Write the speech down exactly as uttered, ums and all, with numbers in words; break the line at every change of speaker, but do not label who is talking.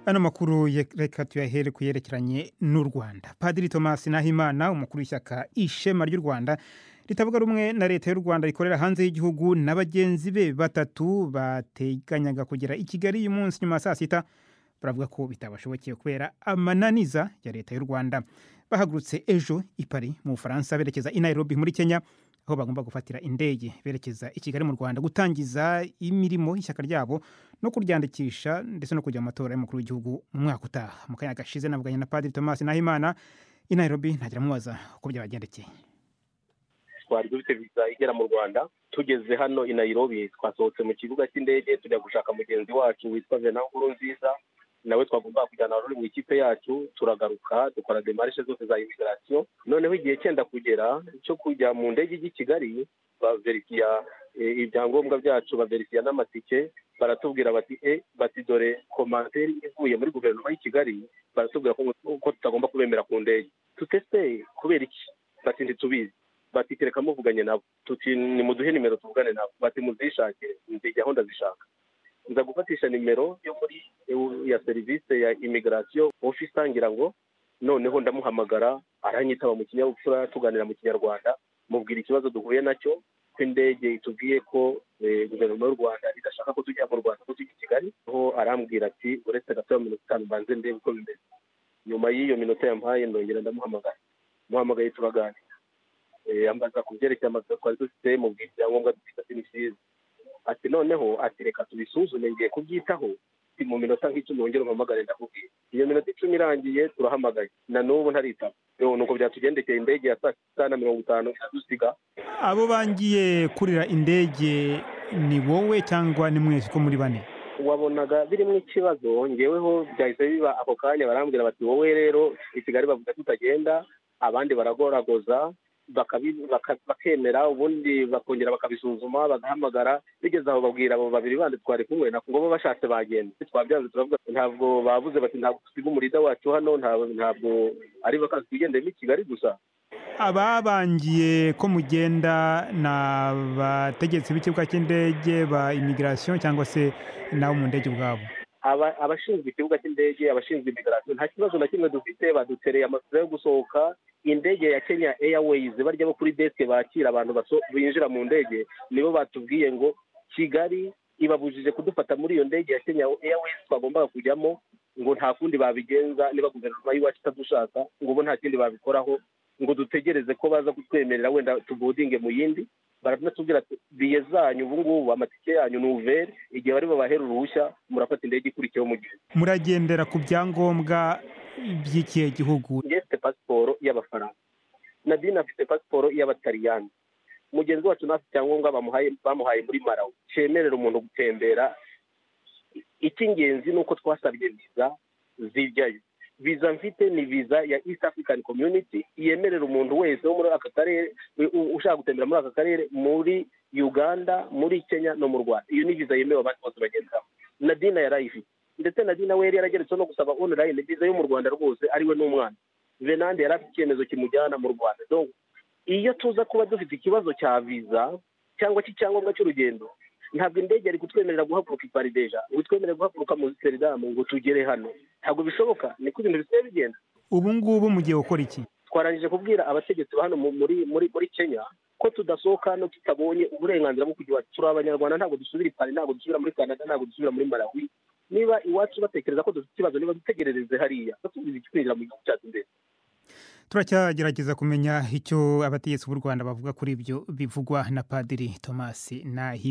Ano makuru reka tuyahere kuyerekeranye n'u Rwanda. Padiri Thomas Nahimana, umukuru w'ishyaka Ishema ry'u Rwanda ritavuga rumwe na leta y'u Rwanda rikorera hanze y'igihugu, n'abagenzi be batatu bateganyaga kugera i Kigali uyu munsi nyuma saa sita, baravuga ko bitabashobokeye kubera amananiza ya leta y'u Rwanda. Bahagurutse ejo i Paris mu Bufaransa berekeza i Nairobi muri Kenya, aho bagomba gufatira indege berekeza i Kigali mu Rwanda gutangiza imirimo y'ishyaka ryabo no kuryandikisha ndetse no kujya mu matora y'umukuru w'igihugu mu mwaka utaha. Mu kanya gashize navuganye na Padiri Thomas Nahimana i Nairobi, ntagira mubaza uko byabagendekeye.
Twari dufite visa igera mu Rwanda, tugeze hano i Nairobi twasohotse mu kibuga cy'indege tujya gushaka mugenzi wacu witwa Venant Nkurunziza, nawe twagomba kujyana ruri mu ikipe yacu, turagaruka dukora démarche zose za immigration. Noneho igihe cyenda kugera cyo kujya mu ndege y'i Kigali, baverifiya ibyangombwa byacu, baverifiya n'amatike, baratubwira bati e bati dore commentaire ivuye muri guverinoma y'i Kigali, baratubwira ko tutagomba kubemera ku ndege. Tutese kubera iki? Bati ntitubizi. Bati kereka muvuganye nabo, tuti ni muduhe nimero tuvugane nabo. Bati muzishake, nzijya aho ndazishaka. Nza gufatisha nimero yo muri ya service ya immigration office, ngira ngo noneho ndamuhamagara, aranyitaba mu kinyabupfura, tuganira mu Kinyarwanda, mubwira ikibazo duhuye nacyo, ko indege itubwiye ko guverinoma y'u Rwanda idashaka ko tujya mu Rwanda, ko tujya i Kigali. Aho arambwira ati uretse gato minota itanu banze ndebe uko bimeze. Nyuma y'iyo minota yampaye ndongera ndamuhamagara, muhamagaye turaganira, ambaza ku byerekeye amategeko twari dufite, mu bw'ibyangombwa dufite n'isize. Ati noneho ati reka tubisuzume, ngiye kubyitaho, mu minota nk'icumi wongera umpamagare ndakubwira. Iyo minota icumi irangiye turahamagaye, na n'ubu ntaritaba. Nuko byatugendekeye, indege ya saa sita na mirongo itanu iradusiga.
Abo bangiye kurira indege ni wowe cyangwa ni mwese ko muri bane?
Wabonaga birimo ikibazo, ngeweho byahise biba ako kanya, barambwira bati wowe rero i Kigali bavuga tutagenda, abandi baragoragoza bakemera, ubundi bakongera bakabisuzuma, bagahamagara. Bigeze aho babwira abo babiri bandi twari kumwe nako ngo bashatse bagenda. Twabyanze turavuga ntabwo, bavuze bati ntabwo tusiga umurida wacu hano, ntabwo ari bakazi twigendemo i Kigali gusa.
Ababangiye ko mugenda na bategetsi b'ikibuga cy'indege ba immigration cyangwa se nawo mu ndege ubwabo?
Aba abashinzwe ikibuga cy'indege, abashinzwe immigration, nta kibazo na kimwe dufite. Badutereye amasura yo gusohoka. Indege ya Kenya Airways barya bo kuri desk bakira abantu binjira mu ndege, nibo batubwiye ngo Kigali ibabujije kudufata muri iyo ndege ya Kenya Airways twagombaga kujyamo, ngo nta kundi babigenza, niba guverinoma y'iwacu itadushaka ngo bo nta kindi babikoraho, ngo dutegereze ko baza kutwemerera wenda tubodinge mu yindi. Baranatubwira ati biye zanyu ubu ngubu amatike yanyu ni ouvert, igihe bari babahera uruhushya murafata indege ikurikiyeho mu gihe.
Muragendera ku byangombwa by'ikihe gihugu?
Ngeste pasiporo y'Abafaransa, Nadine afite pasiporo y'Abataliyani, mugenzi wacu nafite cyangombwa bamuhaye bamuhaye muri Malawi cyemerera umuntu gutembera. Icy'ingenzi nuko twasabye visa zijyayo. Visa mfite ni visa ya East African Community, yemerera umuntu wese wo muri aka karere ushaka gutembera muri aka karere, muri Uganda, muri Kenya no mu Rwanda. Iyo ni visa yemewe abantu bose bagendaho. Nadine yarayifite, ndetse Nadine we yari yarageretse no gusaba online visa yo mu Rwanda rwose ariwe n'umwana. Venant yari afite icyemezo kimujyana mu Rwanda. Donc iyo tuza kuba dufite ikibazo cya visa cyangwa cy'icyangombwa cy'urugendo, ntabwo indege yari kutwemerera guhaguruka i Paris deja, ngo twemerere guhaguruka mu Amsterdam ngo tugere hano. Ntabwo bishoboka, niko ibintu bisigaye bigenda.
Ubu ngubu mugiye gukora iki?
Twarangije kubwira abategetsi hano muri muri muri Kenya ko tudasohoka hano tutabonye uburenganzira bwo kujya. Turi Abanyarwanda, ntabwo dusubira i Paris, ntabwo dusubira muri Canada, ntabwo dusubira muri Malawi. Niba iwacu batekereza ko dufite ikibazo, niba dutegerereze hariya batubizi kwinjira mu gihugu cyacu mbere.
Turacyagerageza kumenya icyo abategetsi b'u Rwanda bavuga kuri ibyo bivugwa na Padiri Thomas Nahimana.